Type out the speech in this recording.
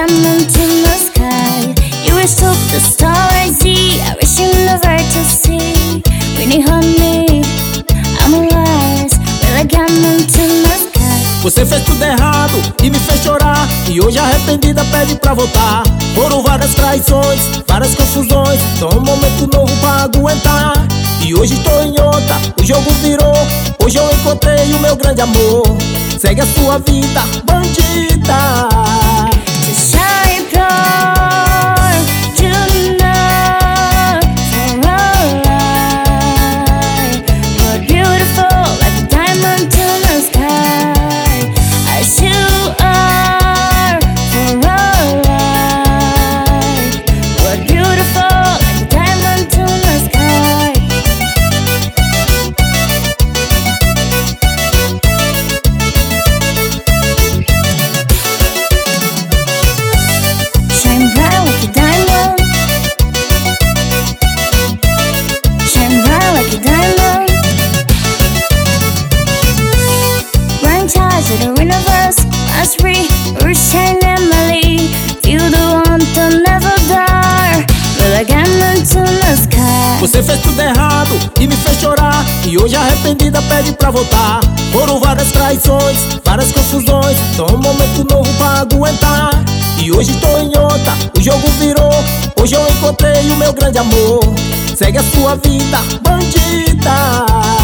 diamond in the sky. You were so the star I see. I wish you never to see. Winnie honey, I'm alive with a diamond in the sky. Você fez tudo errado e me fez chorar, e hoje arrependida pede pra voltar. Foram várias traições, várias confusões, só um momento novo pra aguentar. E hoje estou em outra, o jogo virou. Hoje eu encontrei o meu grande amor. Segue a sua vida, bandida. To shine bright tonight for our life. You're beautiful like a diamond in the sky, as you are for our life. You're beautiful like a diamond in the sky. Shine bright like a diamond. Shine bright like a diamond. We're in charge of the universe. As we shine Emily. Feel the warmth and never die. We're like diamonds in the sky. Você fez tudo errado e me fez chorar, e hoje arrependida pede pra voltar. Foram várias traições, várias confusões, só um momento novo pra aguentar. E hoje estou em outra, o jogo virou. Hoje eu encontrei o meu grande amor. Segue a sua vida, bandida.